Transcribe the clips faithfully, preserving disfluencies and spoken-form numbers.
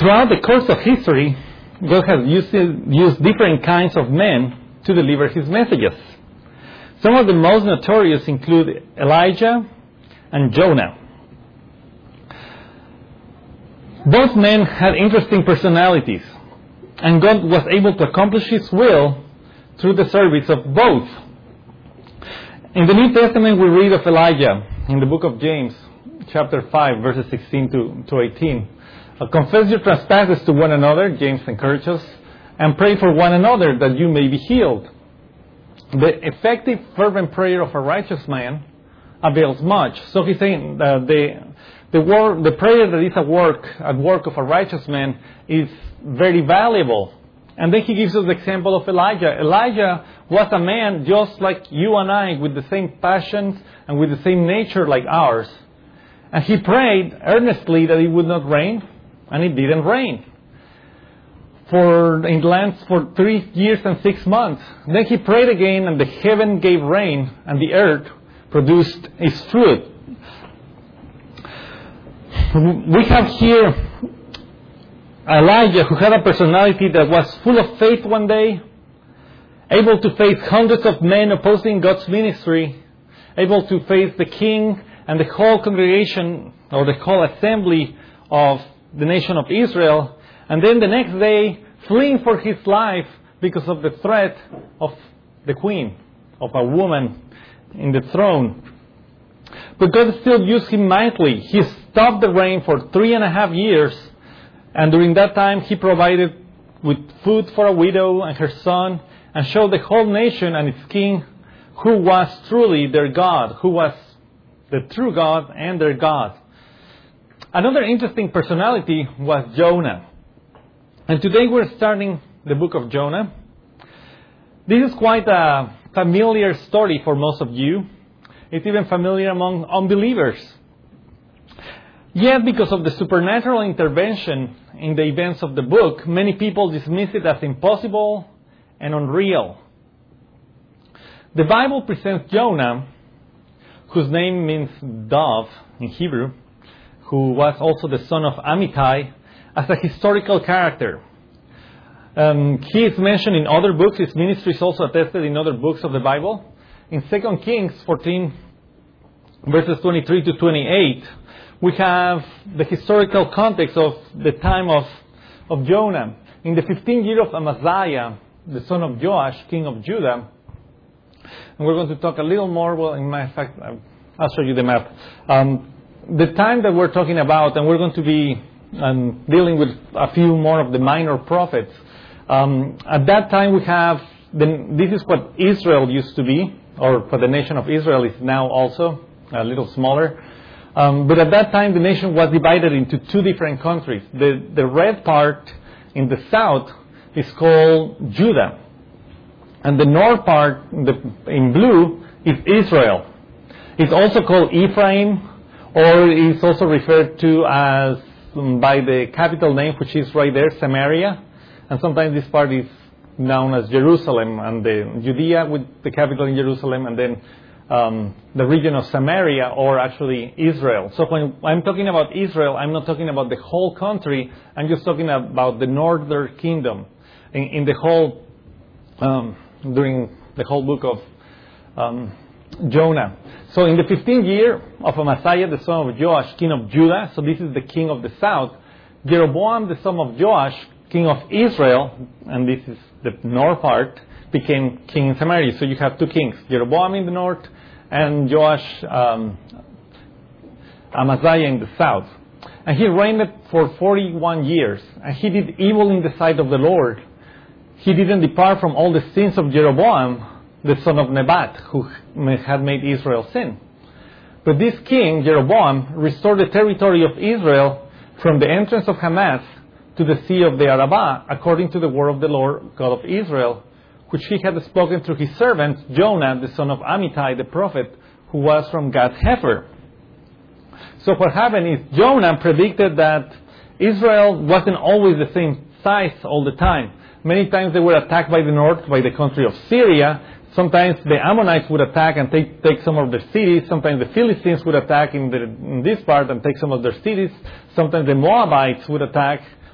Throughout the course of history, God has used, used different kinds of men to deliver his messages. Some of the most notorious include Elijah and Jonah. Both men had interesting personalities, and God was able to accomplish his will through the service of both. In the New Testament, we read of Elijah in the book of James, chapter five, verses sixteen to eighteen. Uh, Confess your trespasses to one another, James encourages us, and pray for one another that you may be healed. The effective, fervent prayer of a righteous man avails much. So he's saying uh, the the work, the prayer that is at work, at work of a righteous man is very valuable. And then he gives us the example of Elijah. Elijah was a man just like you and I, with the same passions and with the same nature like ours. And he prayed earnestly that it would not rain, and it didn't rain for in lands for three years and six months. Then he prayed again, and the heaven gave rain, and the earth produced its fruit. We have here Elijah, who had a personality that was full of faith one day, able to face hundreds of men opposing God's ministry, able to face the king and the whole congregation or the whole assembly of the nation of Israel, and then the next day fleeing for his life because of the threat of the queen, of a woman in the throne. But God still used him mightily. He stopped the rain for three and a half years, and during that time he provided with food for a widow and her son, and showed the whole nation and its king who was truly their God, who was the true God and their God. Another interesting personality was Jonah. And today we're starting the book of Jonah. This is quite a familiar story for most of you. It's even familiar among unbelievers. Yet, because of the supernatural intervention in the events of the book, many people dismiss it as impossible and unreal. The Bible presents Jonah, whose name means dove in Hebrew, who was also the son of Amittai, as a historical character. Um, he is mentioned in other books. His ministry is also attested in other books of the Bible. In Second Kings fourteen, verses twenty-three to twenty-eight, we have the historical context of the time of, of Jonah. In the fifteenth year of Amaziah, the son of Joash, king of Judah, and we're going to talk a little more, well, in my fact, I'll show you the map. Um, the time that we're talking about, and we're going to be um, dealing with a few more of the minor prophets. Um, at that time we have, the, this is what Israel used to be, or what the nation of Israel is now also, a little smaller. Um, but at that time the nation was divided into two different countries. The, the red part in the south is called Judah. And the north part, the, in blue, is Israel. It's also called Ephraim, or it's also referred to as um, by the capital name, which is right there, Samaria. And sometimes this part is known as Jerusalem, and the Judea with the capital in Jerusalem, and then um, the region of Samaria, or actually Israel. So when I'm talking about Israel, I'm not talking about the whole country. I'm just talking about the northern kingdom in, in the whole um, during the whole book of um, Jonah. So in the fifteenth year of Amaziah, the son of Joash, king of Judah, so this is the king of the south, Jeroboam, the son of Joash, king of Israel, and this is the north part, became king in Samaria. So you have two kings, Jeroboam in the north and Joash, um, Amaziah in the south. And he reigned for forty-one years, and he did evil in the sight of the Lord. He didn't depart from all the sins of Jeroboam, the son of Nebat, who had made Israel sin. But this king, Jeroboam, restored the territory of Israel from the entrance of Hamath to the sea of the Arabah, according to the word of the Lord God of Israel, which he had spoken through his servant Jonah, the son of Amittai, the prophet, who was from Gath Hepher. So what happened is Jonah predicted that Israel wasn't always the same size all the time. Many times they were attacked by the north, by the country of Syria. Sometimes the Ammonites would attack and take, take some of their cities. Sometimes the Philistines would attack in, the, in this part and take some of their cities. Sometimes the Moabites would attack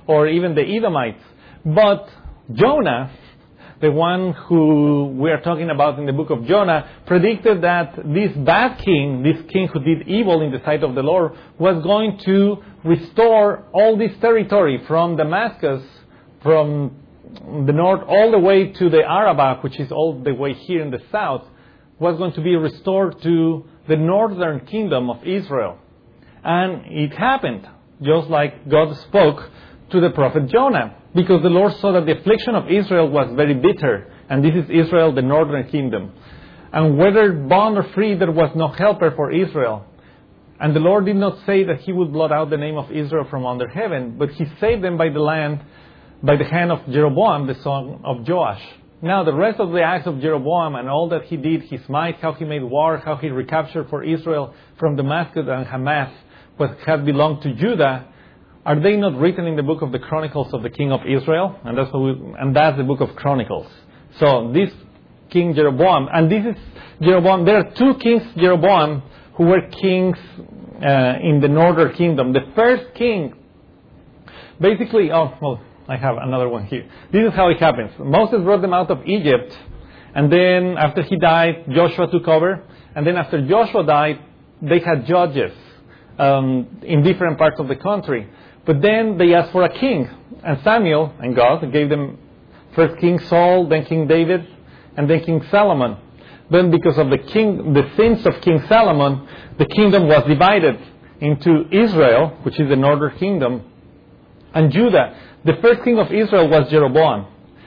or even the Edomites. But Jonah, the one who we are talking about in the book of Jonah, predicted that this bad king, this king who did evil in the sight of the Lord, was going to restore all this territory from Damascus, from the north all the way to the Arabah, which is all the way here in the south, was going to be restored to the northern kingdom of Israel. And it happened, just like God spoke to the prophet Jonah, because the Lord saw that the affliction of Israel was very bitter, and this is Israel, the northern kingdom. And whether bond or free, there was no helper for Israel. And the Lord did not say that He would blot out the name of Israel from under heaven, but He saved them by the land, by the hand of Jeroboam, the son of Joash. Now, the rest of the acts of Jeroboam and all that he did, his might, how he made war, how he recaptured for Israel from Damascus and Hamath what had belonged to Judah, are they not written in the book of the Chronicles of the king of Israel? And that's what we, and that's the book of Chronicles. So this King Jeroboam, and this is Jeroboam. There are two kings Jeroboam who were kings uh, in the northern kingdom. The first king, basically, oh well, I have another one here. This is how it happens. Moses brought them out of Egypt, and then after he died, Joshua took over, and then after Joshua died, they had judges um, in different parts of the country. But then they asked for a king, and Samuel and God gave them first King Saul, then King David, and then King Solomon. Then because of the king, the sins of King Solomon, the kingdom was divided into Israel, which is the northern kingdom, and Judah. The first king of Israel was Jeroboam.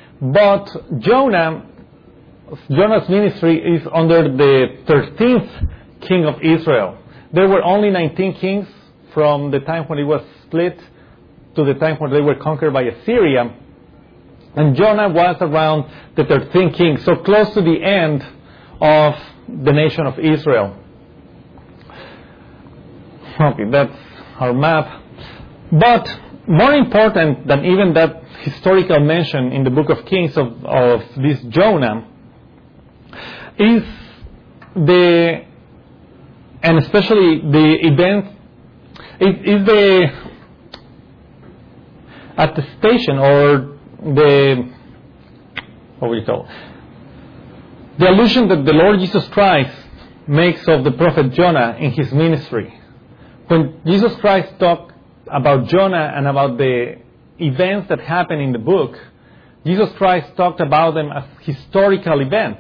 But Jonah, Jonah's ministry is under the thirteenth king of Israel. There were only nineteen kings from the time when it was split to the time when they were conquered by Assyria. And Jonah was around the thirteenth king, so close to the end of the nation of Israel. Okay, that's our map. But more important than even that historical mention in the book of Kings of, of this Jonah is the, and especially the event, is, is the attestation or the, what would you call it? The allusion that the Lord Jesus Christ makes of the prophet Jonah in his ministry. When Jesus Christ talked about Jonah and about the events that happen in the book, Jesus Christ talked about them as historical events.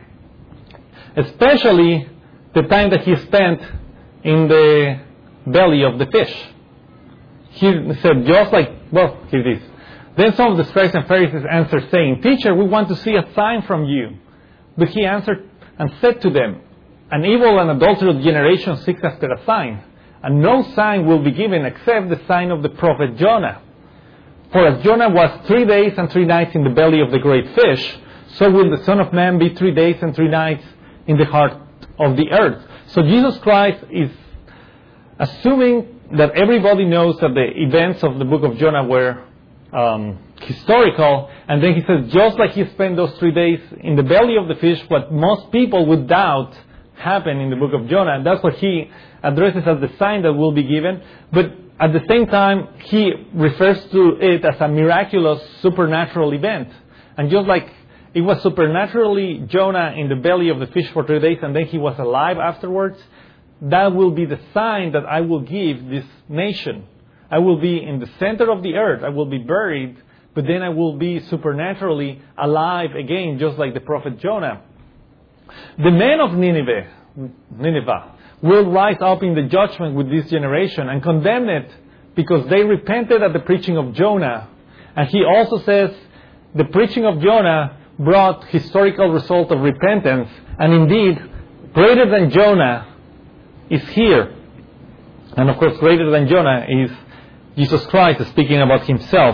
Especially the time that he spent in the belly of the fish. He said, just like, well, here it is. Then some of the scribes and Pharisees answered, saying, Teacher, we want to see a sign from you. But he answered and said to them, An evil and adulterous generation seeks after a sign, and no sign will be given except the sign of the prophet Jonah. For as Jonah was three days and three nights in the belly of the great fish, so will the Son of Man be three days and three nights in the heart of the earth. So Jesus Christ is assuming that everybody knows that the events of the book of Jonah were um, historical, and then he says, just like he spent those three days in the belly of the fish, what most people would doubt happened in the book of Jonah, and that's what he addresses as the sign that will be given. But at the same time, he refers to it as a miraculous, supernatural event. And just like it was supernaturally Jonah in the belly of the fish for three days, and then he was alive afterwards, that will be the sign that I will give this nation. I will be in the center of the earth. I will be buried, but then I will be supernaturally alive again, just like the prophet Jonah. The men of Nineveh, Nineveh will rise up in the judgment with this generation and condemn it because they repented at the preaching of Jonah. And he also says the preaching of Jonah brought historical result of repentance. And indeed, greater than Jonah is here. And of course, greater than Jonah is Jesus Christ speaking about himself.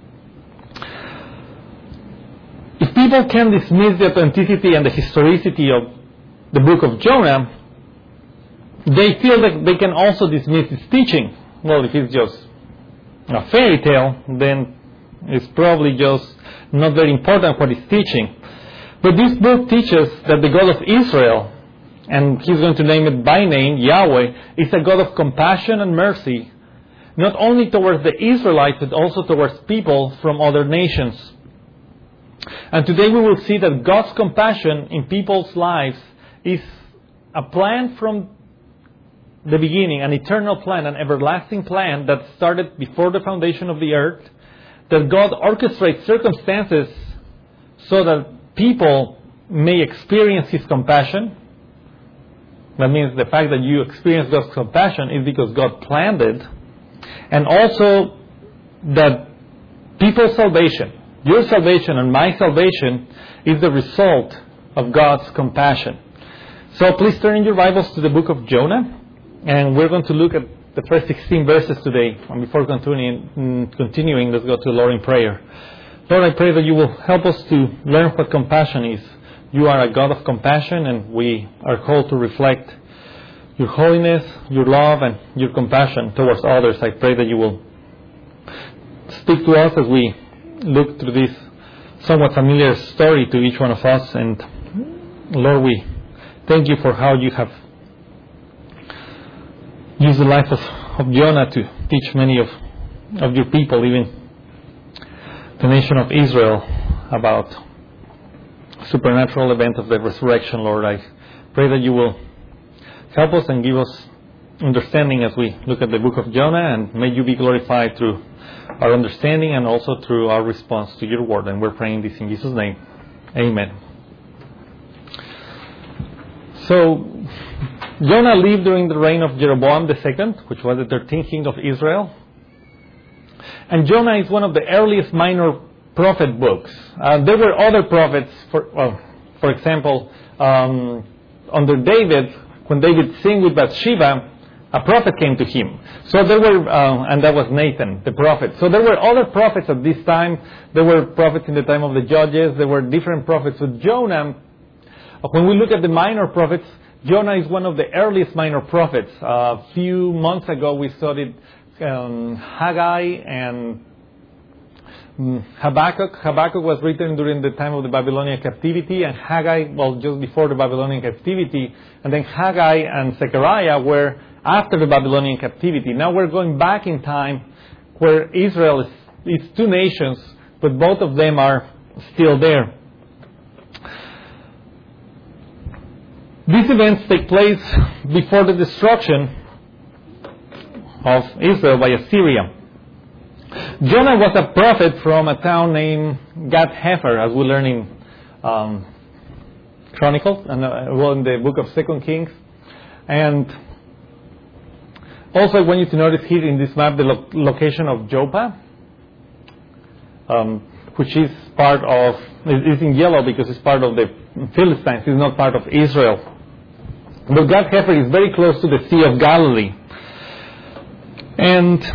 If people can dismiss the authenticity and the historicity of the book of Jonah, they feel that they can also dismiss its teaching. Well, if it's just a fairy tale, then it's probably just not very important what it's teaching. But this book teaches that the God of Israel, and he's going to name it by name, Yahweh, is a God of compassion and mercy, not only towards the Israelites, but also towards people from other nations. And today we will see that God's compassion in people's lives is a plan from the beginning, an eternal plan, an everlasting plan that started before the foundation of the earth, that God orchestrates circumstances so that people may experience His compassion. That means the fact that you experience God's compassion is because God planned it. And also that people's salvation, your salvation and my salvation, is the result of God's compassion. So please turn in your Bibles to the book of Jonah. And we're going to look at the first sixteen verses today. And before continuing, continuing, let's go to the Lord in prayer. Lord, I pray that you will help us to learn what compassion is. You are a God of compassion, and we are called to reflect your holiness, your love, and your compassion towards others. I pray that you will speak to us as we look through this somewhat familiar story to each one of us. And Lord, we thank you for how you have used the life of, of Jonah to teach many of, of your people, even the nation of Israel, about supernatural event of the resurrection. Lord, I pray that you will help us and give us understanding as we look at the book of Jonah, and may you be glorified through our understanding and also through our response to your word. And we're praying this in Jesus' name. Amen. So, Jonah lived during the reign of Jeroboam the second, which was the thirteenth king of Israel. And Jonah is one of the earliest minor prophet books. Uh, there were other prophets, for, well, for example, um, under David, when David sinned with Bathsheba, a prophet came to him. So there were, uh, and that was Nathan, the prophet. So there were other prophets at this time. There were prophets in the time of the judges. There were different prophets. With Jonah, when we look at the minor prophets, Jonah is one of the earliest minor prophets. Uh, a few months ago, we studied um, Haggai and um, Habakkuk. Habakkuk was written during the time of the Babylonian captivity, and Haggai, well, just before the Babylonian captivity. And then Haggai and Zechariah were after the Babylonian captivity. Now we're going back in time where Israel is, is two nations, but both of them are still there. These events take place before the destruction of Israel by Assyria. Jonah was a prophet from a town named Gath-Hepher, as we learn in um, Chronicles, and uh, well, in the book of Second Kings. And also I want you to notice here in this map the lo- location of Joppa, um, which is part of, is in yellow because it's part of the Philistines, it's not part of Israel. But Gath-Hepher is very close to the Sea of Galilee. And,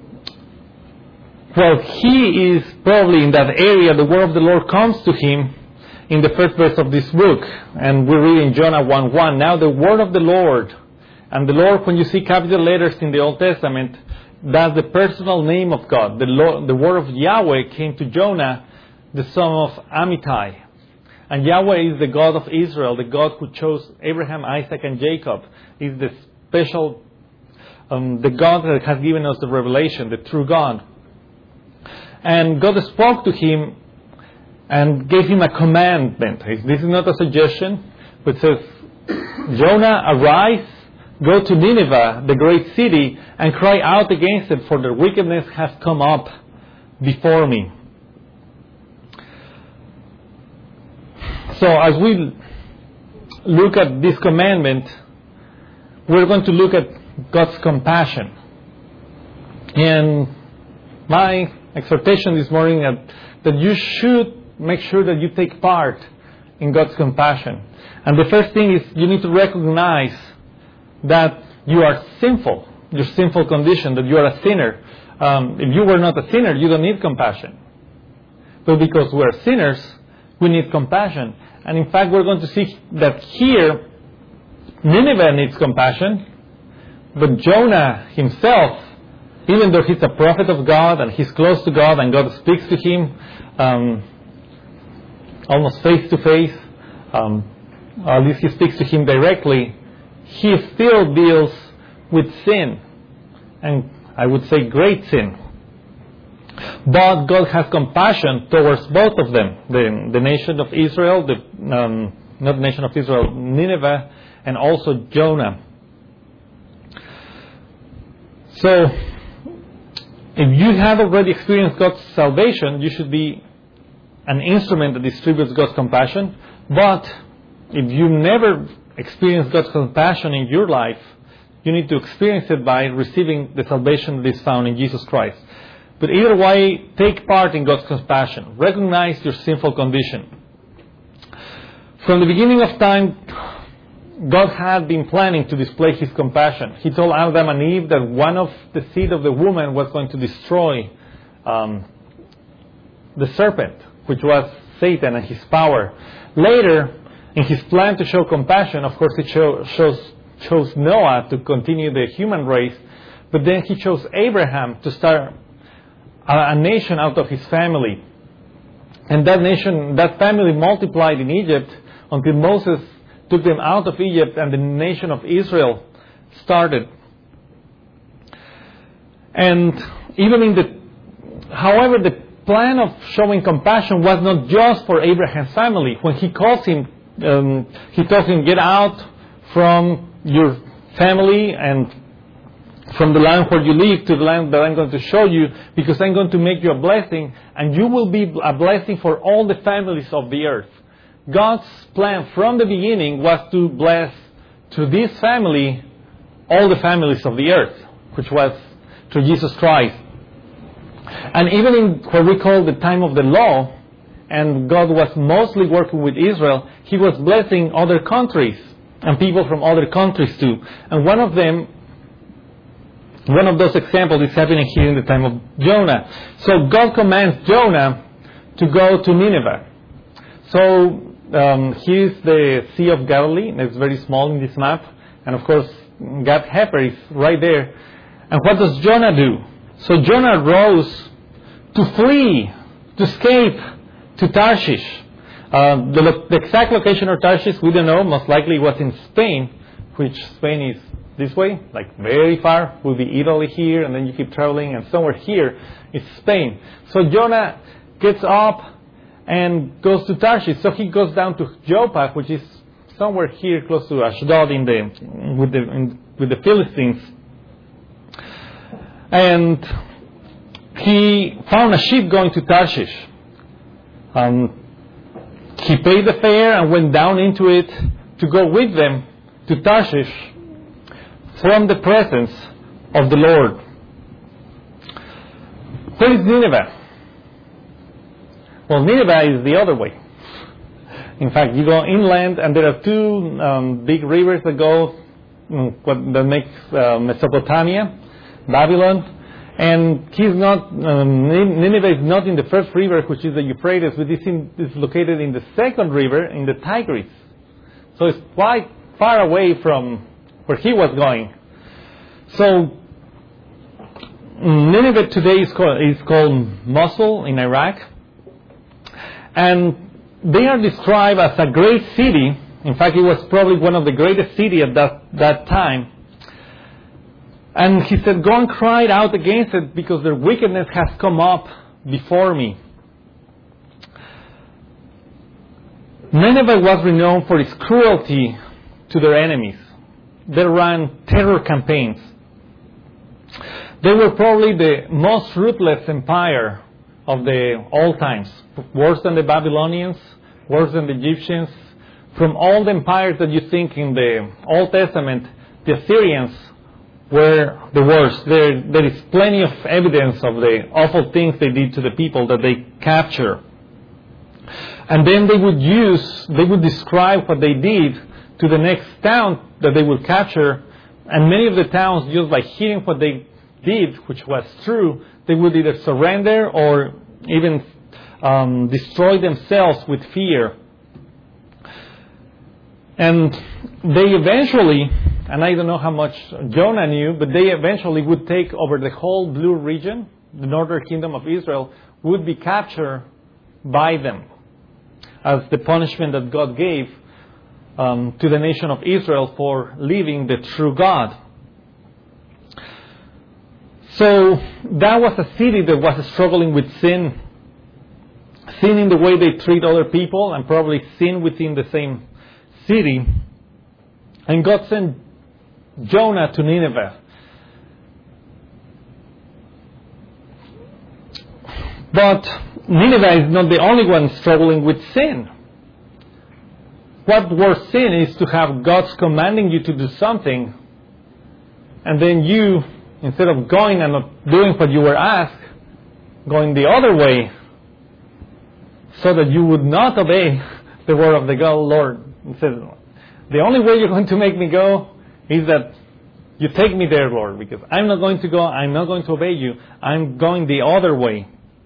well, he is probably in that area. The word of the Lord comes to him in the first verse of this book. And we read in Jonah one one. Now the word of the Lord. And the Lord, when you see capital letters in the Old Testament, that's the personal name of God. The, Lord, the word of Yahweh came to Jonah, the son of Amittai. And Yahweh is the God of Israel, the God who chose Abraham, Isaac, and Jacob. Is the special, um, the God that has given us the revelation, the true God. And God spoke to him and gave him a commandment. This is not a suggestion, but it says, Jonah, arise, go to Nineveh, the great city, and cry out against it, for their wickedness has come up before me. So as we look at this commandment, we're going to look at God's compassion. And my exhortation this morning that, that you should make sure that you take part in God's compassion. And the first thing is you need to recognize that you are sinful, your sinful condition, that you are a sinner. Um, if you were not a sinner, you don't need compassion. But because we're sinners, we need compassion. And in fact, we're going to see that here, Nineveh needs compassion, but Jonah himself, even though he's a prophet of God and he's close to God and God speaks to him um, almost face to face, um, or at least he speaks to him directly, he still deals with sin. And I would say great sin. But God has compassion towards both of them, the, the nation of Israel, the, um, not the nation of Israel, Nineveh, and also Jonah. So, if you have already experienced God's salvation, you should be an instrument that distributes God's compassion. But if you never experienced God's compassion in your life, you need to experience it by receiving the salvation that is found in Jesus Christ. But either way, take part in God's compassion. Recognize your sinful condition. From the beginning of time, God had been planning to display His compassion. He told Adam and Eve that one of the seed of the woman was going to destroy um, the serpent, which was Satan and his power. Later, in His plan to show compassion, of course, He cho- chose, chose Noah to continue the human race, but then He chose Abraham to start a nation out of his family. And that nation, that family multiplied in Egypt until Moses took them out of Egypt and the nation of Israel started. And even in the, however, the plan of showing compassion was not just for Abraham's family. When he calls him, um, he tells him, get out from your family and from the land where you live to the land that I'm going to show you, because I'm going to make you a blessing, and you will be a blessing for all the families of the earth. God's plan from the beginning was to bless to this family all the families of the earth, which was through Jesus Christ. And even in what we call the time of the law, and God was mostly working with Israel, He was blessing other countries and people from other countries too. And one of them One of those examples is happening here in the time of Jonah. So God commands Jonah to go to Nineveh. So um, here's the Sea of Galilee. It's very small in this map. And of course, Gath Hepher is right there. And what does Jonah do? So Jonah rose to flee, to escape to Tarshish. Uh, the, the exact location of Tarshish, we don't know. Most likely it was in Spain, which Spain is this way, like very far, will be Italy here, and then you keep traveling, and somewhere here is Spain. So Jonah gets up and goes to Tarshish. So he goes down to Joppa, which is somewhere here close to Ashdod in the with the in, with the Philistines. And he found a ship going to Tarshish. Um, he paid the fare and went down into it to go with them to Tarshish, from the presence of the Lord. Where is Nineveh? Well, Nineveh is the other way. In fact, you go inland, and there are two um, big rivers that go, um, what that makes uh, Mesopotamia, Babylon, and he's not. Um, Nineveh is not in the first river, which is the Euphrates, but it's, in, it's located in the second river, in the Tigris. So it's quite far away from where he was going. So Nineveh today is called, is called Mosul in Iraq, and they are described as a great city. In fact, it was probably one of the greatest cities at that, that time. And he said, go and cry out against it, because their wickedness has come up before me. Nineveh was renowned for its cruelty to their enemies. They ran terror campaigns. They were probably the most ruthless empire of the all times. Worse than the Babylonians, worse than the Egyptians. From all the empires that you think in the Old Testament, the Assyrians were the worst. There, there is plenty of evidence of the awful things they did to the people that they capture. And then they would use, they would describe what they did to the next town that they would capture, and many of the towns, just by hearing what they did, which was true, they would either surrender or even um, destroy themselves with fear. And they eventually, and I don't know how much Jonah knew, but they eventually would take over the whole Blue region. The northern kingdom of Israel would be captured by them as the punishment that God gave Um, to the nation of Israel for leaving the true God. So that was a city that was struggling with sin. Sin in the way they treat other people, and probably sin within the same city. And God sent Jonah to Nineveh. But Nineveh is not the only one struggling with sin. What worse sin is to have God commanding you to do something, and then you, instead of going and not doing what you were asked, going the other way, so that you would not obey the word of the God, Lord. He says, the only way you're going to make me go is that you take me there, Lord, because I'm not going to go, I'm not going to obey you, I'm going the other way.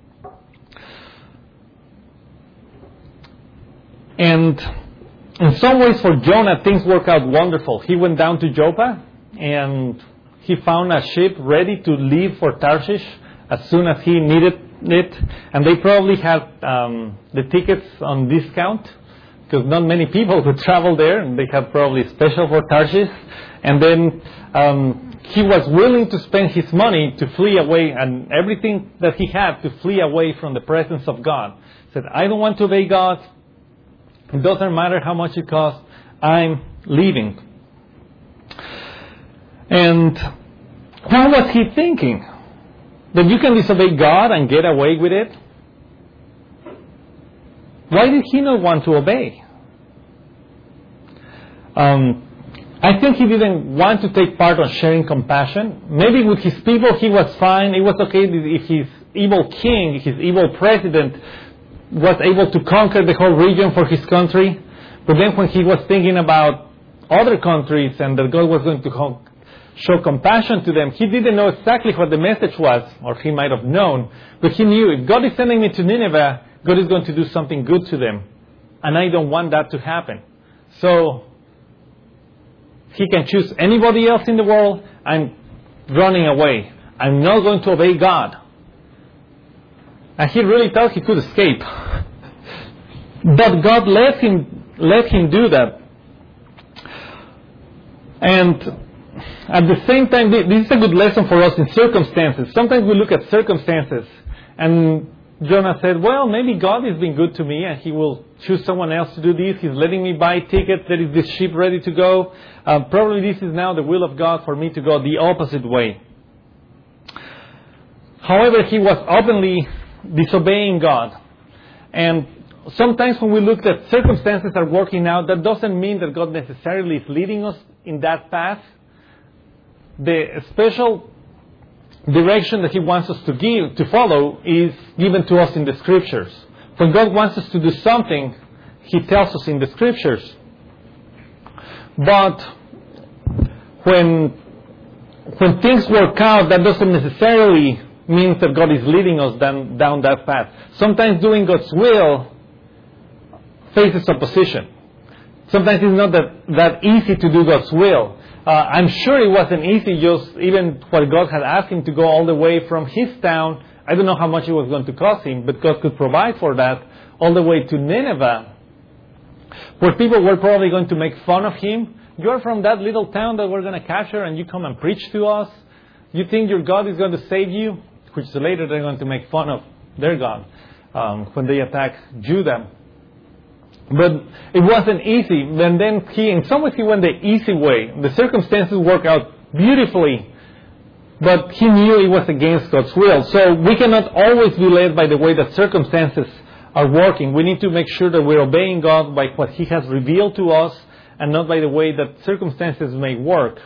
And in some ways for Jonah, things work out wonderful. He went down to Joppa, and he found a ship ready to leave for Tarshish as soon as he needed it. And they probably had um, the tickets on discount, because not many people could travel there, and they had probably special for Tarshish. And then um, he was willing to spend his money to flee away, and everything that he had to flee away from the presence of God. He said, I don't want to obey God. It doesn't matter how much it costs. I'm leaving. And what was he thinking? That you can disobey God and get away with it? Why did he not want to obey? Um, I think he didn't want to take part on sharing compassion. Maybe with his people he was fine. It was okay if his evil king, his evil president, was able to conquer the whole region for his country. But then when he was thinking about other countries and that God was going to show compassion to them, he didn't know exactly what the message was, or he might have known. But he knew, if God is sending me to Nineveh, God is going to do something good to them. And I don't want that to happen. So he can choose anybody else in the world. I'm running away. I'm not going to obey God. And he really thought he could escape. But God let him let him do that. And at the same time, this is a good lesson for us in circumstances. Sometimes we look at circumstances, and Jonah said, well, maybe God is being good to me and he will choose someone else to do this. He's letting me buy tickets. There is this ship ready to go. Uh, probably this is now the will of God for me to go the opposite way. However, he was openly disobeying God. And sometimes when we look at circumstances are working out, that doesn't mean that God necessarily is leading us in that path. The special direction that he wants us to give, to follow, is given to us in the Scriptures. When God wants us to do something, he tells us in the Scriptures. But when when things work out, that doesn't necessarily mean that God is leading us down, down that path. Sometimes doing God's will faces opposition. Sometimes it's not that, that easy to do God's will. Uh, I'm sure it wasn't easy, just even what God had asked him to go all the way from his town. I don't know how much it was going to cost him, but God could provide for that, all the way to Nineveh, where people were probably going to make fun of him. You're from that little town that we're going to capture, and you come and preach to us? You think your God is going to save you? Which later they're going to make fun of their God um, when they attack Judah. But it wasn't easy. And then he, in some ways, he went the easy way. The circumstances worked out beautifully, but he knew it was against God's will. So we cannot always be led by the way that circumstances are working. We need to make sure that we're obeying God by what he has revealed to us, and not by the way that circumstances may work.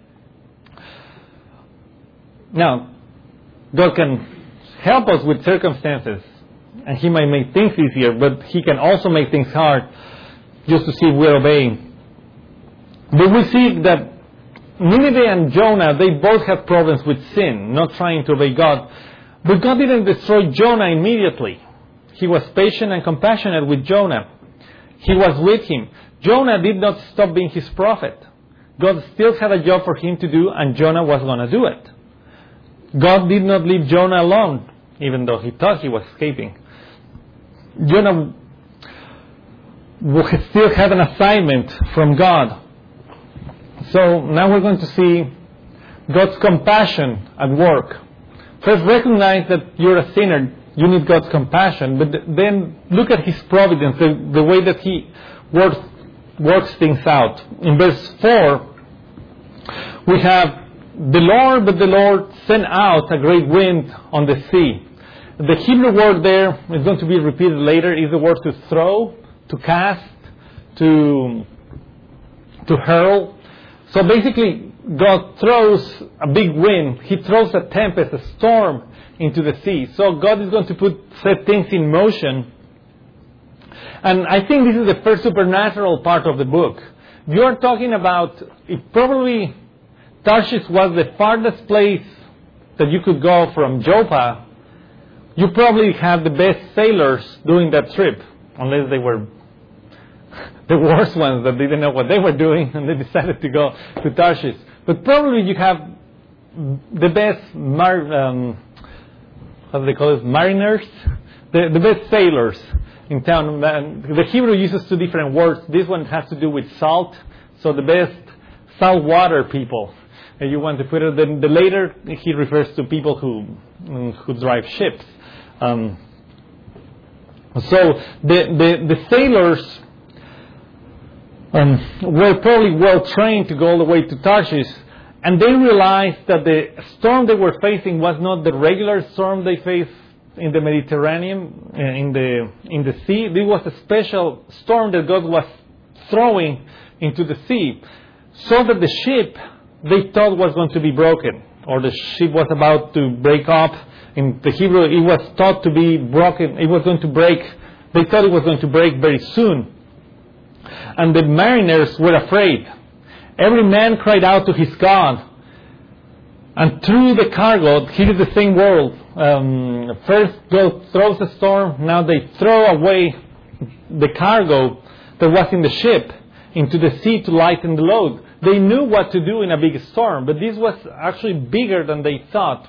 Now, God can help us with circumstances, and he might make things easier, but he can also make things hard just to see if we're obeying. But we see that Nineveh and Jonah, they both had problems with sin, not trying to obey God. But God didn't destroy Jonah immediately. He was patient and compassionate with Jonah. He was with him. Jonah did not stop being his prophet. God still had a job for him to do, and Jonah was going to do it. God did not leave Jonah alone, even though he thought he was escaping. Jonah still had an assignment from God. So now we're going to see God's compassion at work. First, recognize that you're a sinner. You need God's compassion. But then look at His providence, the, the way that He works, works things out. In verse four, we have, the Lord, but the Lord sent out a great wind on the sea. The Hebrew word there is going to be repeated later, is the word to throw, to cast, to, to hurl. So basically, God throws a big wind. He throws a tempest, a storm into the sea. So God is going to put set things in motion. And I think this is the first supernatural part of the book. You are talking about, it probably, Tarshish was the farthest place that you could go from Joppa. You probably had the best sailors doing that trip, unless they were the worst ones that didn't know what they were doing and they decided to go to Tarshish. But probably you have the best, mar- um, how do they call it, mariners? The, the best sailors in town. The Hebrew uses two different words. This one has to do with salt. So the best saltwater people. And you want to put it, then the later he refers to people who who drive ships. Um, so the, the, the sailors um, were probably well trained to go all the way to Tarshish, and they realized that the storm they were facing was not the regular storm they face in the Mediterranean, uh, in the in the sea. This was a special storm that God was throwing into the sea, so that the ship they thought was going to be broken, or the ship was about to break up. In the Hebrew, it was thought to be broken. It was going to break. They thought it was going to break very soon. And the mariners were afraid. Every man cried out to his God. And through the cargo, here is the same world. Um, first, God throws a storm. Now they throw away the cargo that was in the ship into the sea to lighten the load. They knew what to do in a big storm, but this was actually bigger than they thought.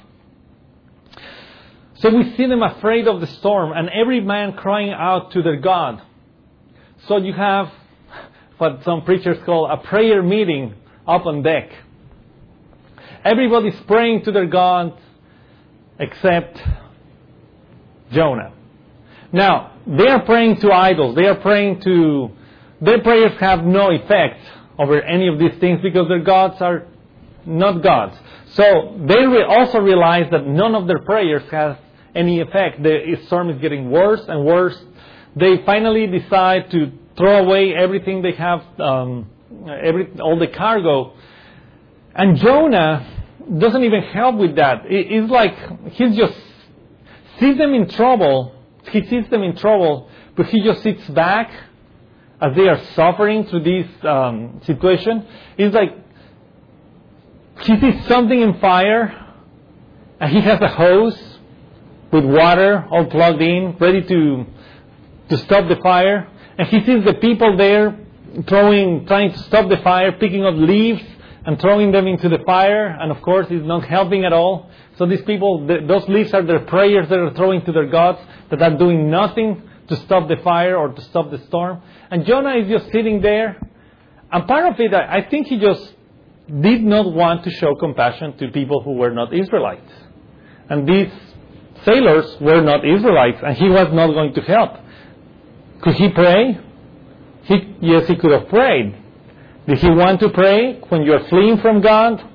So we see them afraid of the storm, and every man crying out to their God. So you have what some preachers call a prayer meeting up on deck. Everybody's praying to their God except Jonah. Now, they are praying to idols. They are praying to... Their prayers have no effect over any of these things because their gods are not gods. So they re- also realize that none of their prayers has any effect. The storm is getting worse and worse. They finally decide to throw away everything they have, um, every all the cargo. And Jonah doesn't even help with that. It, it's like he just sees them in trouble. He sees them in trouble, but he just sits back as they are suffering through this um, situation. It's like he sees something in fire, and he has a hose with water all plugged in, ready to to stop the fire. And he sees the people there throwing, trying to stop the fire, picking up leaves and throwing them into the fire. And of course, it's not helping at all. So these people, th- those leaves are their prayers that are throwing to their gods that are doing nothing to stop the fire or to stop the storm. And Jonah is just sitting there. And part of it, I think he just did not want to show compassion to people who were not Israelites. And these sailors were not Israelites, and he was not going to help. Could he pray? He, yes, he could have prayed. Did he want to pray when you're fleeing from God?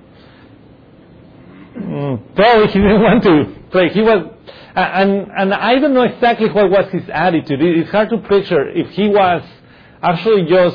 Mm, probably he didn't want to pray. He was, and and I don't know exactly what was his attitude. It's hard to picture if he was actually just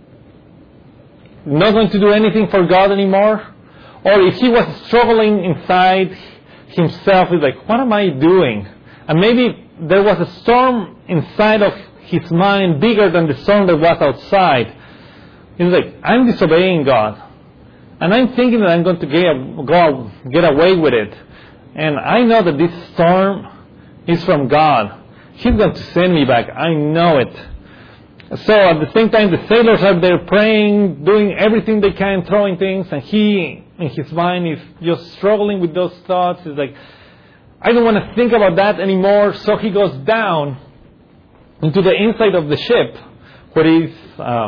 not going to do anything for God anymore, or if he was struggling inside himself. He's like, what am I doing? And maybe there was a storm inside of his mind bigger than the storm that was outside. He's like, I'm disobeying God. And I'm thinking that I'm going to get, go, get away with it. And I know that this storm is from God. He's going to send me back. I know it. So at the same time, the sailors are there praying, doing everything they can, throwing things. And he, in his mind, is just struggling with those thoughts. He's like, I don't want to think about that anymore. So he goes down into the inside of the ship, where is um,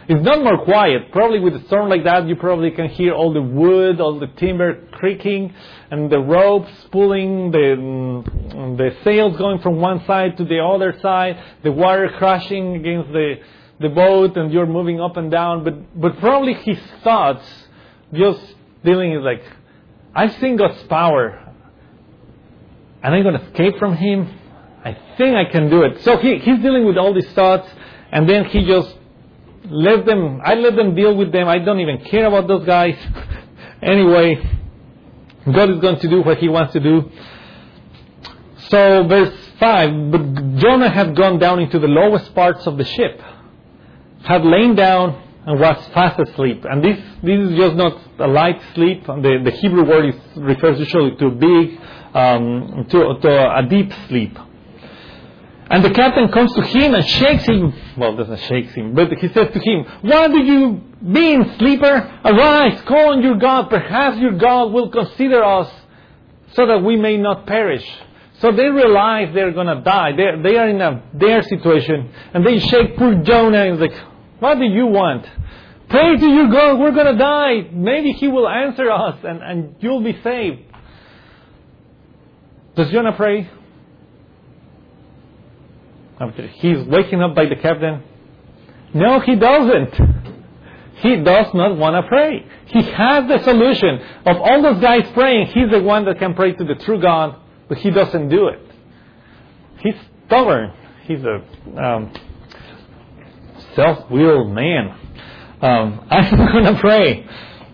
It's not more quiet. Probably with a storm like that, you probably can hear all the wood, all the timber creaking, and the ropes pulling, the the sails going from one side to the other side, the water crashing against the, the boat, and you're moving up and down. But, but probably his thoughts just dealing is like, I've seen God's power, and I'm going to escape from Him. I think I can do it. So he, he's dealing with all these thoughts, and then he just let them, I let them deal with them. I don't even care about those guys. Anyway, God is going to do what He wants to do. So verse five, but Jonah had gone down into the lowest parts of the ship, had lain down and was fast asleep. And this, this is just not a light sleep. The, the Hebrew word is, refers usually to big, um, to, to a deep sleep. And the captain comes to him and shakes him. Well, doesn't shake him, but he says to him, "What do you mean, sleeper? Arise, call on your God. Perhaps your God will consider us so that we may not perish." So they realize they're going to die. They they are in a their situation, and they shake poor Jonah and like, "What do you want? Pray to your God. We're going to die. Maybe He will answer us, and, and you'll be saved." Does Jonah pray? He's waking up by the captain. No, he doesn't. He does not want to pray. He has the solution. Of all those guys praying, he's the one that can pray to the true God, but he doesn't do it. He's stubborn. He's a um, self-willed man. Um, I'm going to pray.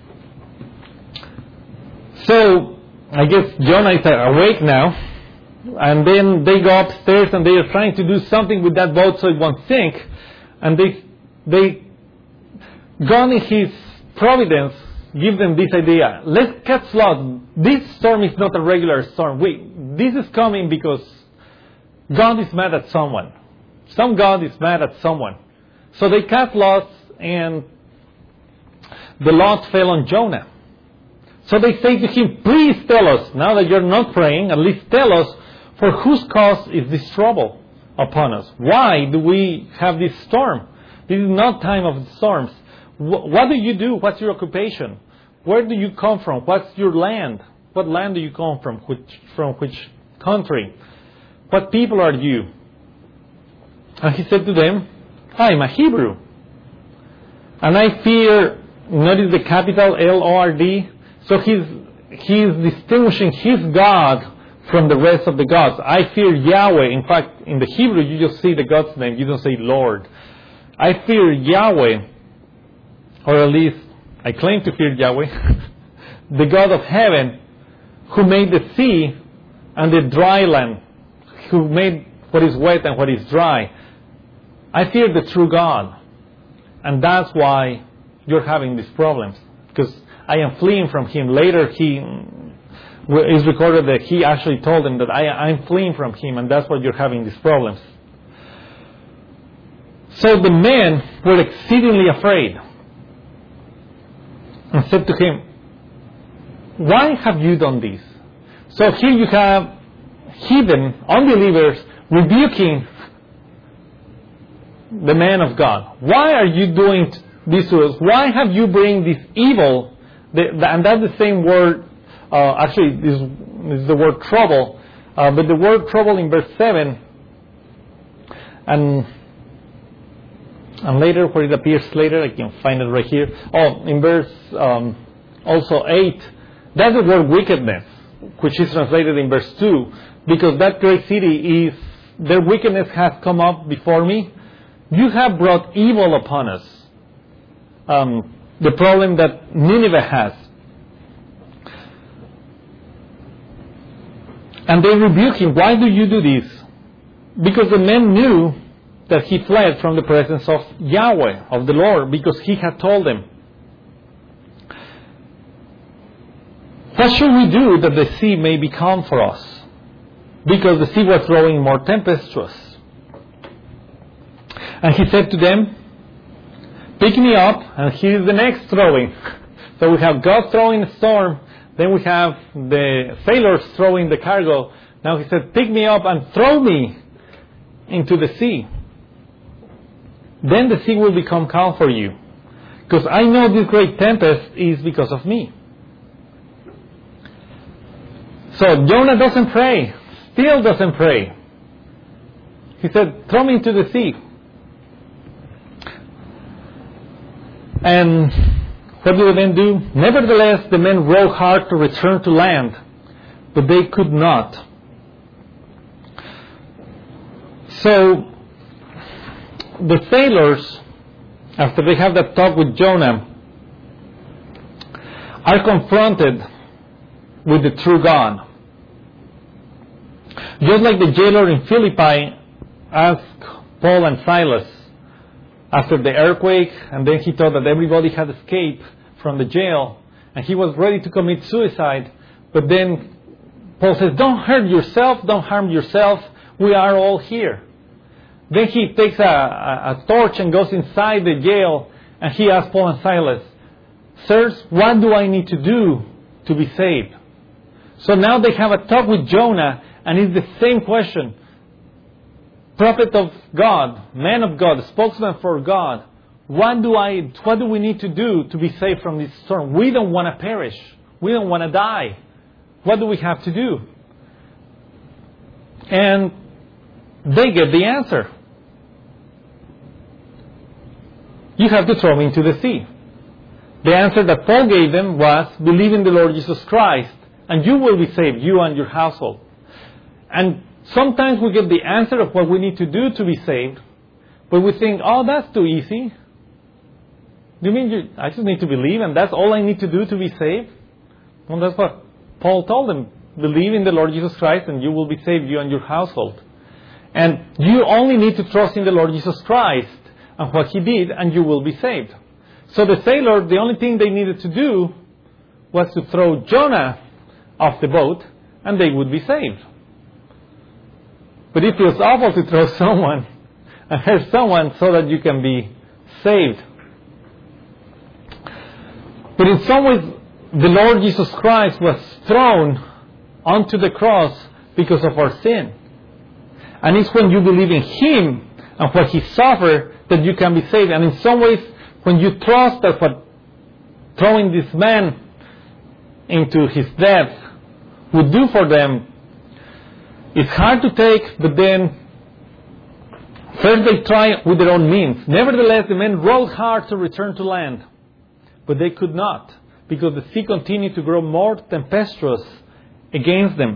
So, I guess Jonah is awake now. And then they go upstairs and they are trying to do something with that boat so it won't sink. And they, they, God in His providence, give them this idea. Let's catch lots. This storm is not a regular storm. We, this is coming because God is mad at someone. Some God is mad at someone. So they cast lots, and the lot fell on Jonah. So they say to him, "Please tell us, now that you're not praying, at least tell us, for whose cause is this trouble upon us? Why do we have this storm? This is not time of storms. What do you do? What's your occupation? Where do you come from? What's your land? What land do you come from? Which, from which country? What people are you?" And he said to them, "I am a Hebrew, and I fear," notice the capital L O R D, so he's, he's distinguishing his God from the rest of the gods. "I fear Yahweh." In fact, in the Hebrew, you just see the God's name. You don't say Lord. "I fear Yahweh," or at least I claim to fear Yahweh, "the God of heaven, who made the sea and the dry land, who made what is wet and what is dry. I fear the true God. And that's why you're having these problems. Because I am fleeing from Him." Later, he is recorded that he actually told them that I, I'm fleeing from Him, and that's why you're having these problems. So the men were exceedingly afraid and said to him, "Why have you done this?" So here you have heathen, unbelievers, rebuking the man of God. "Why are you doing this to us? Why have you bring this evil?" The, the, and that's the same word. Uh, actually, this, this is the word trouble. Uh, but the word trouble in verse seven, and and later, where it appears later, I can find it right here. Oh, in verse um, also eight, that's the word wickedness, which is translated in verse two, because that great city is, their wickedness has come up before me. You have brought evil upon us. Um, the problem that Nineveh has. And they rebuke him. "Why do you do this?" Because the men knew that he fled from the presence of Yahweh, of the Lord, because he had told them. "What should we do that the sea may be calm for us?" Because the sea was growing more tempestuous. And he said to them, "Pick me up," and here's the next throwing. So we have God throwing the storm, then we have the sailors throwing the cargo. Now he said, "Pick me up and throw me into the sea. Then the sea will become calm for you, because I know this great tempest is because of me. So Jonah doesn't pray, still doesn't pray. He said, throw me into the sea. And what did the men do? Nevertheless, the men rowed hard to return to land, but they could not. So the sailors, after they have that talk with Jonah, are confronted with the true God. Just like the jailer in Philippi asked Paul and Silas after the earthquake, and then he thought that everybody had escaped from the jail, and he was ready to commit suicide, but then Paul says, don't hurt yourself, don't harm yourself, we are all here. Then he takes a, a, a torch and goes inside the jail, and he asks Paul and Silas, sirs, what do I need to do to be saved? So now they have a talk with Jonah, and it's the same question. Prophet of God, man of God, spokesman for God, what do I, what do we need to do to be saved from this storm? We don't want to perish. We don't want to die. What do we have to do? And they get the answer. You have to throw me into the sea. The answer that Paul gave them was, believe in the Lord Jesus Christ, and you will be saved, you and your household. And sometimes we get the answer of what we need to do to be saved, but we think, oh, that's too easy. Do you mean you, I just need to believe and that's all I need to do to be saved? Well, that's what Paul told them. Believe in the Lord Jesus Christ and you will be saved, you and your household. And you only need to trust in the Lord Jesus Christ and what He did, and you will be saved. So the sailors, the only thing they needed to do was to throw Jonah off the boat, and they would be saved. But it feels awful to throw someone and hurt someone so that you can be saved. But in some ways, the Lord Jesus Christ was thrown onto the cross because of our sin. And it's when you believe in Him and what He suffered that you can be saved. And in some ways, when you trust that what throwing this man into his death would do for them, it's hard to take, but then first they try with their own means. Nevertheless, the men rowed hard to return to land, but they could not, because the sea continued to grow more tempestuous against them.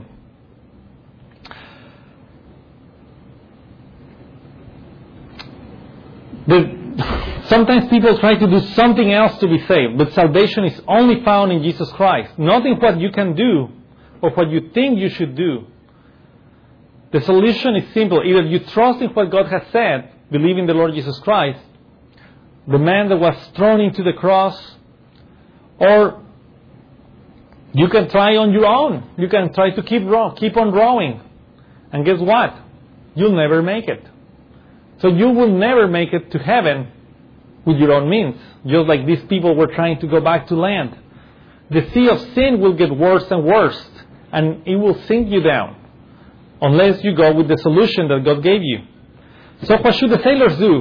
The, sometimes people try to do something else to be saved, but salvation is only found in Jesus Christ, not in what you can do or what you think you should do. The solution is simple. Either you trust in what God has said, believe in the Lord Jesus Christ, the man that was thrown into the cross, or you can try on your own. You can try to keep row, keep on rowing. And guess what? You'll never make it. So you will never make it to heaven with your own means, just like these people were trying to go back to land. The sea of sin will get worse and worse, and it will sink you down, unless you go with the solution that God gave you. So what should the sailors do?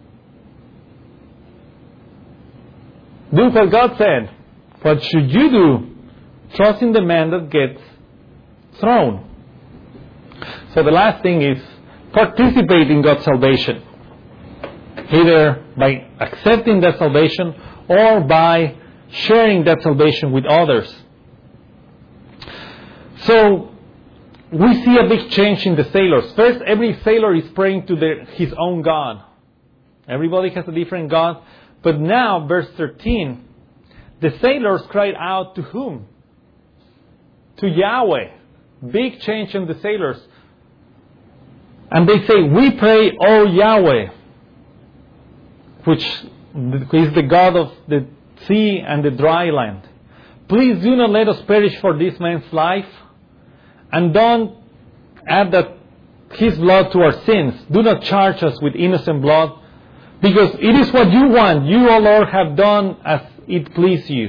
Do what God said. What should you do? Trust in the man that gets thrown. So the last thing is participate in God's salvation, either by accepting that salvation or by sharing that salvation with others. So we see a big change in the sailors. First, every sailor is praying to their, his own God. Everybody has a different God. But now, verse thirteen, the sailors cried out to whom? To Yahweh. Big change in the sailors. And they say, we pray, O Yahweh, which is the God of the sea and the dry land. Please do not let us perish for this man's life, and don't add that his blood to our sins. Do not charge us with innocent blood, because it is what you want. You, O Lord, have done as it pleased you.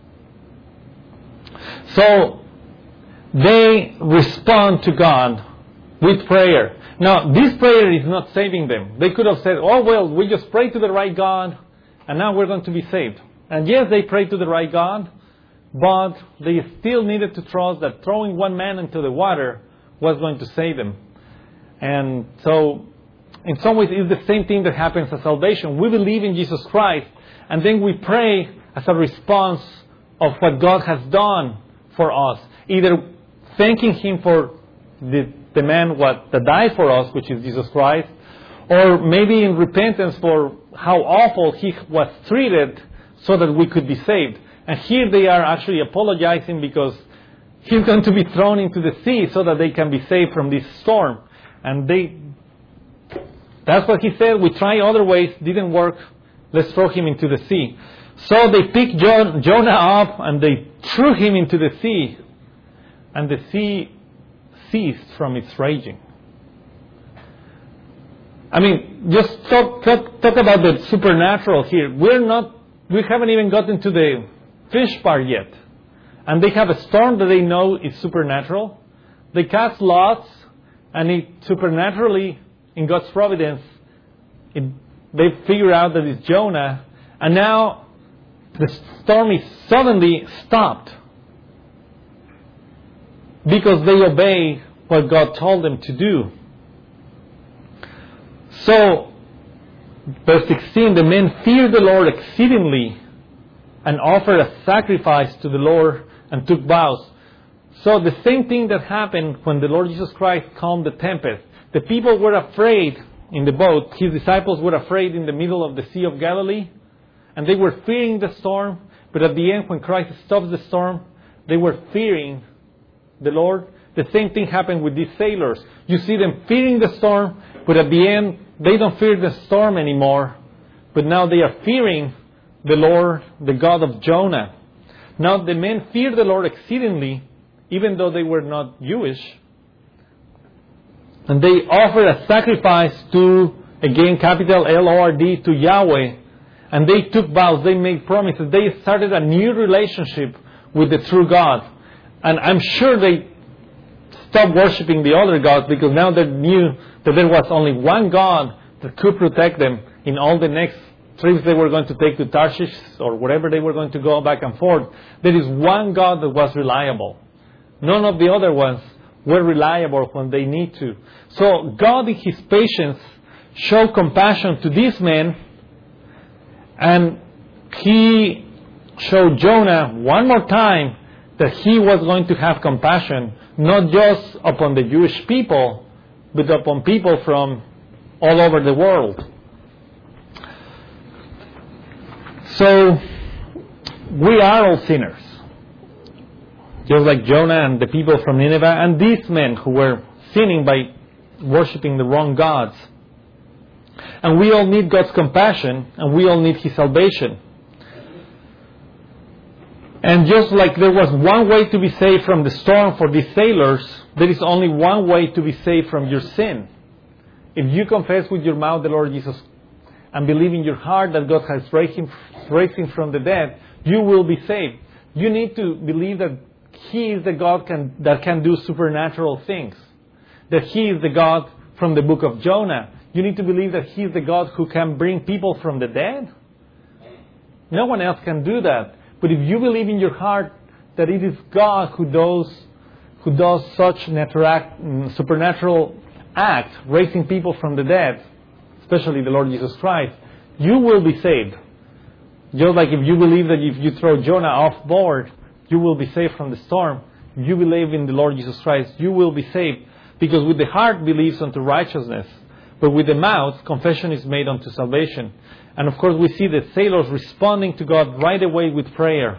So they respond to God with prayer. Now, this prayer is not saving them. They could have said, oh, well, we just pray to the right God, and now we're going to be saved. And yes, they prayed to the right God, but they still needed to trust that throwing one man into the water was going to save them. And so, in some ways, it's the same thing that happens at salvation. We believe in Jesus Christ, and then we pray as a response of what God has done for us. Either thanking Him for the, the man what, that died for us, which is Jesus Christ, or maybe in repentance for how awful He was treated so that we could be saved. And here they are actually apologizing because He's going to be thrown into the sea so that they can be saved from this storm. And they, that's what He said. We try other ways, didn't work. Let's throw him into the sea. So they picked John, Jonah up and they threw him into the sea. And the sea ceased from its raging. I mean, just talk, talk, talk about the supernatural here. We're not, we haven't even gotten to the fish part yet. And they have a storm that they know is supernatural. They cast lots, and it supernaturally, in God's providence, it, they figure out that it's Jonah. And now the storm is suddenly stopped because they obey what God told them to do. So, verse sixteen, the men feared the Lord exceedingly and offered a sacrifice to the Lord and took vows. So the same thing that happened when the Lord Jesus Christ calmed the tempest. The people were afraid in the boat. His disciples were afraid in the middle of the Sea of Galilee. And they were fearing the storm. But at the end, when Christ stops the storm, they were fearing the Lord. The same thing happened with these sailors. You see them fearing the storm, but at the end, they don't fear the storm anymore. But now they are fearing the Lord, the God of Jonah. Now the men feared the Lord exceedingly, even though they were not Jewish. And they offered a sacrifice to, again, capital L O R D, to Yahweh. And they took vows, they made promises. They started a new relationship with the true God. And I'm sure they stopped worshipping the other gods because now they knew that there was only one God that could protect them in all the next trips they were going to take to Tarshish or wherever they were going to go back and forth. There is one God that was reliable. None of the other ones were reliable when they need to. So God in His patience showed compassion to these men, and He showed Jonah one more time that He was going to have compassion, not just upon the Jewish people, but upon people from all over the world. So, we are all sinners. Just like Jonah and the people from Nineveh, and these men who were sinning by worshipping the wrong gods. And we all need God's compassion, and we all need His salvation. And just like there was one way to be saved from the storm for these sailors, there is only one way to be saved from your sin. If you confess with your mouth the Lord Jesus and believe in your heart that God has raised him, raised him from the dead, you will be saved. You need to believe that He is the God can, that can do supernatural things. That He is the God from the book of Jonah. You need to believe that He is the God who can bring people from the dead. No one else can do that. But if you believe in your heart that it is God who does, who does such natural, supernatural act, raising people from the dead, especially the Lord Jesus Christ, you will be saved. Just like if you believe that if you throw Jonah off board, you will be saved from the storm. If you believe in the Lord Jesus Christ, you will be saved. Because with the heart believes unto righteousness, but with the mouth confession is made unto salvation. And of course we see the sailors responding to God right away with prayer.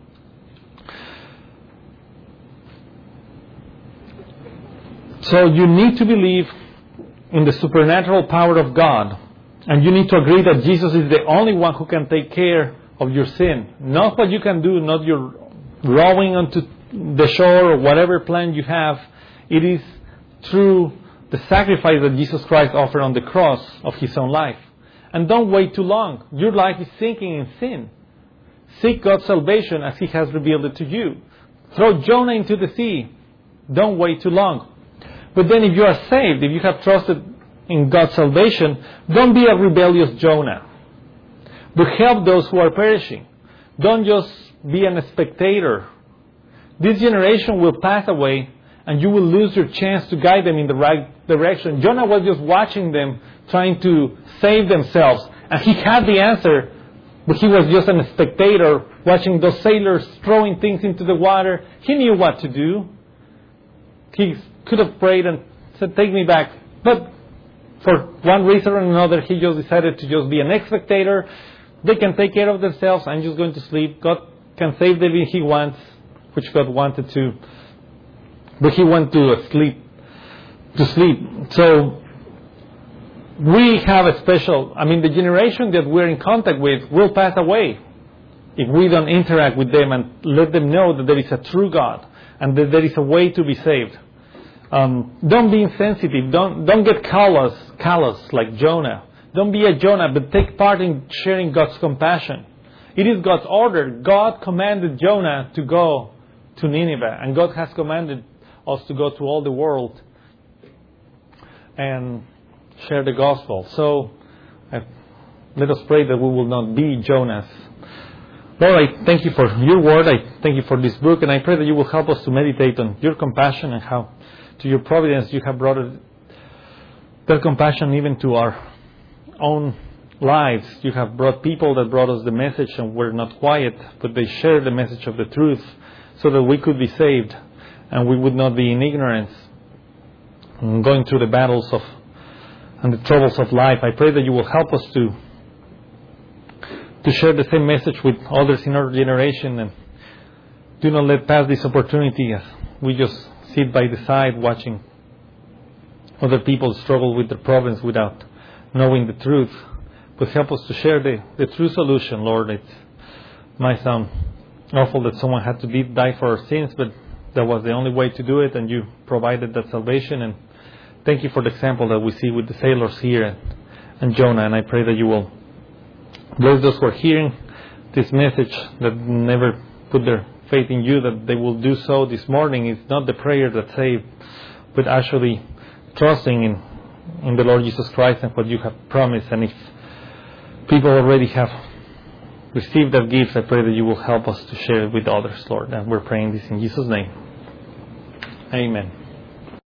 So you need to believe in the supernatural power of God. And you need to agree that Jesus is the only one who can take care of your sin. Not what you can do, not your rowing onto the shore or whatever plan you have. It is through the sacrifice that Jesus Christ offered on the cross of His own life. And don't wait too long. Your life is sinking in sin. Seek God's salvation as He has revealed it to you. Throw Jonah into the sea. Don't wait too long. But then if you are saved, if you have trusted in God's salvation, don't be a rebellious Jonah. but help those who are perishing. Don't just be a spectator. This generation will pass away, and you will lose your chance to guide them in the right direction. Jonah was just watching them trying to save themselves, and he had the answer, but he was just a spectator watching those sailors throwing things into the water. He knew what to do. He could have prayed and said, take me back. But for one reason or another, he just decided to just be an spectator. They can take care of themselves. I'm just going to sleep. God can save them if He wants, which God wanted to. But he went to sleep. To sleep. So we have a special, I mean, the generation that we're in contact with will pass away if we don't interact with them and let them know that there is a true God and that there is a way to be saved. Um, don't be insensitive. Don't don't get callous, callous like Jonah. Don't be a Jonah, but take part in sharing God's compassion. It is God's order. God commanded Jonah to go to Nineveh, and God has commanded us to go to all the world and share the gospel. So uh, let us pray that we will not be Jonahs. Lord, I thank you for your word. I thank you for this book, and I pray that you will help us to meditate on your compassion and how to your providence you have brought it, that compassion even to our own lives. You have brought people that brought us the message and were not quiet, but they shared the message of the truth so that we could be saved and we would not be in ignorance and going through the battles of and the troubles of life. I pray that you will help us to to share the same message with others in our generation, and do not let pass this opportunity as we just sit by the side watching other people struggle with their problems without knowing the truth. But help us to share the, the true solution, Lord. It might sound awful that someone had to die for our sins, but that was the only way to do it, and you provided that salvation. And thank you for the example that we see with the sailors here and, and Jonah. And I pray that you will bless those who are hearing this message that never put their faith in you, that they will do so this morning. It's not the prayer that saves, but actually trusting in, in the Lord Jesus Christ and what you have promised. And if people already have received that gift, I pray that you will help us to share it with others, Lord. And we're praying this in Jesus' name. Amen.